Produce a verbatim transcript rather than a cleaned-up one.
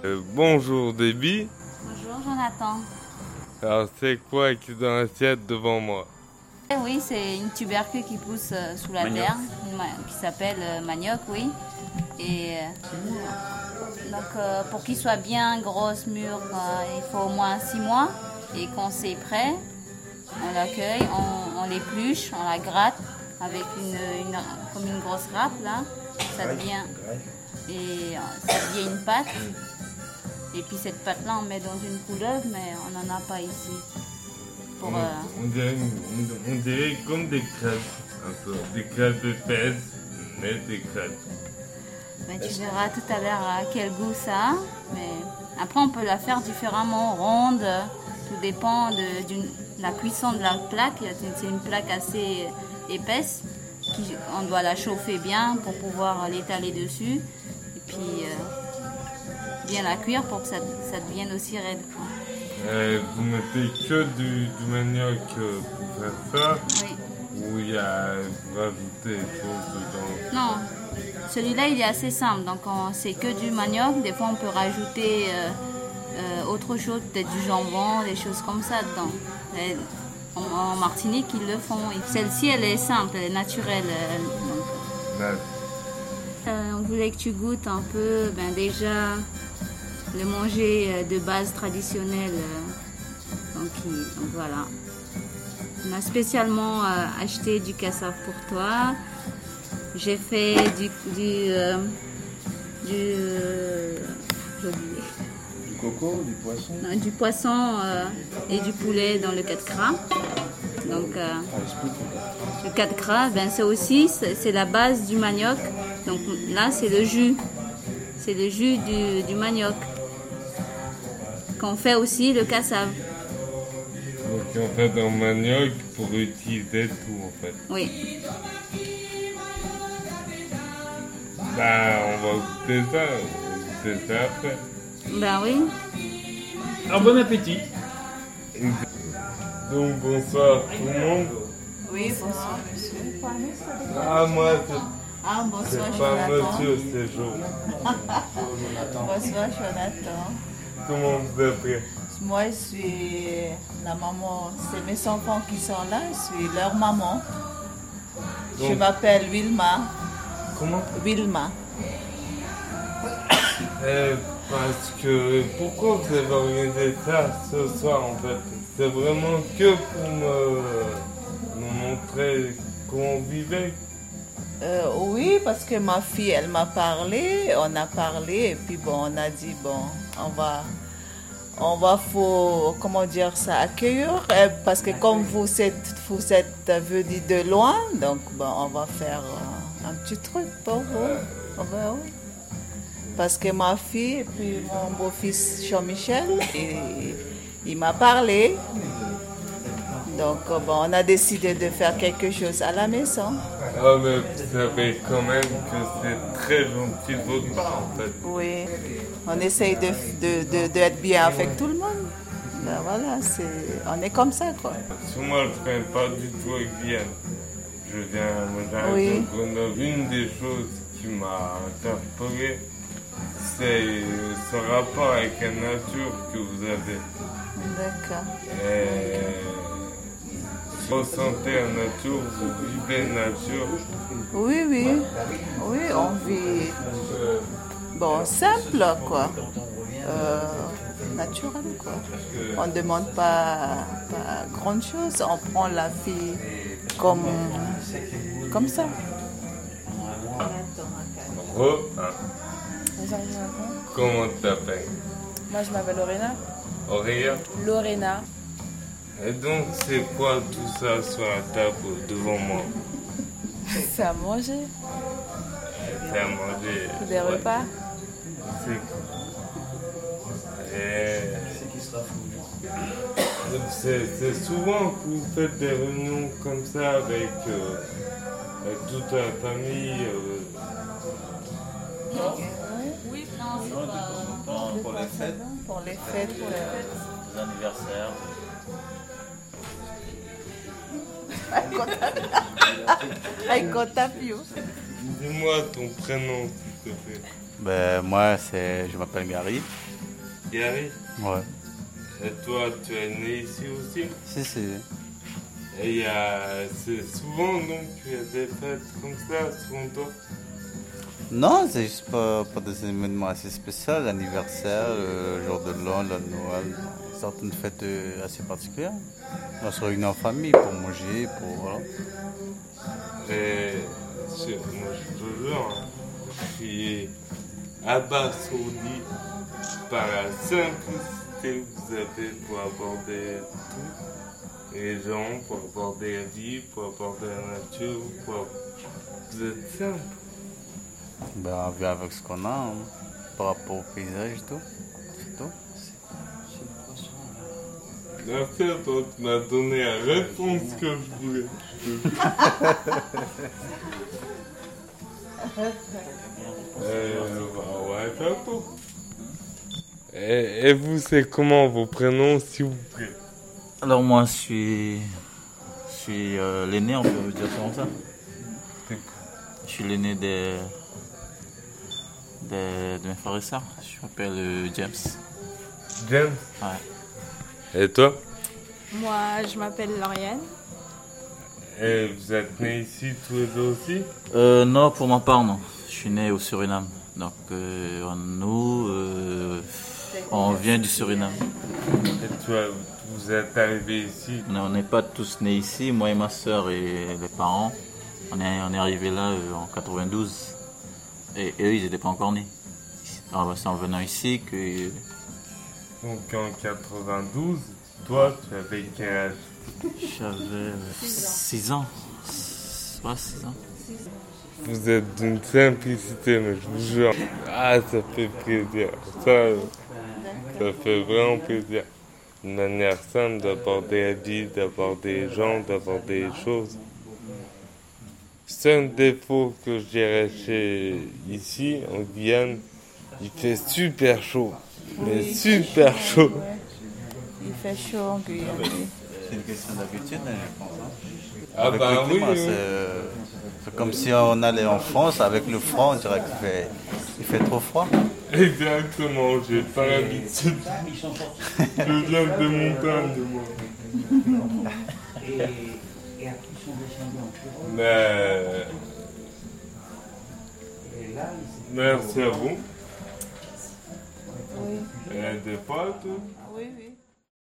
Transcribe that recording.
Euh, bonjour Déby. Bonjour Jonathan. Alors c'est quoi qui est dans l'assiette devant moi? Eh oui, c'est une tubercule qui pousse euh, sous la Manioc. terre, une ma- qui s'appelle euh, manioc, oui. Et euh, donc euh, pour qu'il soit bien grosse, mûr, euh, il faut au moins six mois. Et quand c'est prêt, on l'accueille, on, on l'épluche, on la gratte avec une, une- comme une grosse râpe là. Ça devient et euh, ça devient une pâte. Et puis cette pâte-là, on met dans une couleuvre, mais on n'en a pas ici. Pour, On, euh, on dirait, on, on dirait comme des crêpes, un peu. Des crêpes épaisses, mais des crêpes. mais tu verras tout à l'heure à quel goût ça a. Mais après, on peut la faire différemment, ronde. Tout dépend de, d'une- de la cuisson de la plaque. C'est une plaque assez épaisse. Qui, on doit la chauffer bien pour pouvoir l'étaler dessus. Et puis euh, bien la cuire pour que ça, ça devienne aussi raide. quoi. Euh, vous mettez que du, du manioc euh, pour faire ça, Oui. ou il y a, vous rajoutez des choses dedans? Non, celui-là il est assez simple, donc on- c'est que du manioc. Des fois on peut rajouter euh, euh, autre chose, peut-être du jambon, des choses comme ça dedans. Et en, en Martinique ils le font. Et celle-ci elle est simple, elle est naturelle. euh, donc. Là, Euh, on voulait que tu goûtes un peu, ben déjà le manger euh, de base traditionnel. euh, donc, il- donc voilà. On a spécialement euh, acheté du cassave pour toi. J'ai fait du du euh, du euh, j'ai oublié. Du coco, du poisson. Non, du poisson euh, et du poulet dans le quatre gras. Donc euh, Ah, explique le gars. le quatre gras, ben c'est aussi c'est c'est la base du manioc. Donc là c'est le jus, c'est le jus du, du manioc qu'on fait aussi le cassave. donc en fait un manioc pour utiliser tout en fait. Oui. Bah on va goûter ça, on va goûter ça après. Ben oui. Alors bon appétit. Donc bonsoir tout le monde. Oui, bonsoir monsieur. Ah moi c'est Ah bonsoir c'est pas monsieur, c'est Jo. Bonsoir Jonathan. Comment vous appelez? Moi je suis la maman, c'est mes enfants qui sont là, je suis leur maman. Je Donc- m'appelle Wilma. Comment? Wilma. Eh, parce que pourquoi vous avez organisé ça ce soir en fait? C'est vraiment que pour me, me montrer comment vous vivez. Euh, oui, parce que ma fille, elle m'a parlé, on a parlé, et puis bon, on a dit, bon, on va, on va, faut, comment dire ça, accueillir, euh, parce que comme vous êtes, vous êtes venus de loin, donc bon, on va faire euh, un petit truc pour vous. Ah ben oui. Parce que ma fille et puis mon beau-fils Jean-Michel, il, il m'a parlé. Donc euh, bon, on a décidé de faire quelque chose à la maison. Ah mais vous savez quand même que c'est très gentil de votre part en fait. Oui, on essaye de, de, de, d'être bien avec tout le monde. Ben voilà, c'est, on est comme ça quoi. Sur moi je ne viens pas du tout avec Vienne. Je viens moi, j'arrive Oui. de Grenoble. Une des choses qui m'a interpellé, c'est ce rapport avec la nature que vous avez. D'accord. Et vous ressentez la nature, vous vivez la nature. Oui, oui, oui, on vit bon simple quoi, euh, naturel quoi. On ne demande pas, pas grand chose, on prend la vie comme comme ça. Re, hein. Comment tu t'appelles? Moi, je m'appelle Lorena. Aurélia. Lorena. Et donc, c'est quoi tout ça sur la table devant moi? C'est à manger. C'est à manger. Des Ouais. repas. C'est Et c'est c'est souvent que vous faites des réunions comme ça avec, euh, avec toute la famille. euh. Oui, non, c'est pas- Pour les fêtes, Pour les fêtes, euh, les anniversaires. I got a few. Dis-moi ton prénom, s'il te plaît. Ben, moi, c'est, je m'appelle Gary. Gary, Ouais. et toi, tu es né ici aussi? Si, si. Et il y a, c'est souvent donc qu'il y a des fêtes comme ça, selon toi? Non, c'est juste pas, pas des événements assez spéciaux, l'anniversaire, le jour de l'an, le Noël, certaines fêtes euh, assez particulières. On se réunit en famille pour manger, pour voilà. Et je- moi, je te jure, hein, je suis abasourdi par la simplicité que vous avez pour aborder tout. Les gens, pour aborder la vie, pour aborder la nature, pour... Vous êtes simple. Ben, on vit avec ce qu'on a, hein, par rapport au paysage et tout. C'est tout. Merci à toi, tu m'as donné la réponse que je voulais. euh, bah ouais, c'est à toi. Et, et vous, c'est comment vos prénoms, s'il vous plaît? Alors moi, je suis, je suis euh, l'aîné, on peut dire ça comme ça. Je suis l'aîné des, des, de mes frères et sœurs. Je m'appelle euh, James. James? Ouais. Et toi? Moi, je m'appelle Lauriane. Et vous êtes nés ici tous les deux aussi? Euh, non, pour ma part, non. Je suis né au Suriname. Donc, euh, nous, euh, on vient du Suriname. Et toi, vous êtes arrivés ici? On n'est pas tous nés ici. Moi et ma soeur et les parents, on est, on est arrivés là euh, en quatre-vingt-douze. Et eux, ils n'étaient pas encore nés. Alors, c'est en venant ici que... Donc en quatre-vingt-douze, toi, tu avais quel âge? J'avais six ans. Ouais, six ans. Vous êtes d'une simplicité, mais je vous jure. Ah, ça fait plaisir. Ça, ça fait vraiment plaisir. Une manière simple d'aborder la vie, d'aborder les gens, d'aborder les choses. C'est un défaut que je dirais chez ici, en Guyane, il fait super chaud. Mais Oui, super chaud. Ouais. Il fait chaud en Guyane. oui. C'est une question d'habitude, hein, je pense. hein. Ah Avec bah le oui, climat, oui. c'est, c'est comme si on allait en France, avec le froid, on dirait qu'il fait, il fait trop froid. Exactement, j'ai pas l'habitude. Je viens de montagne, moi. Mais... Merci à vous. Oui, Et des potes. oui, oui.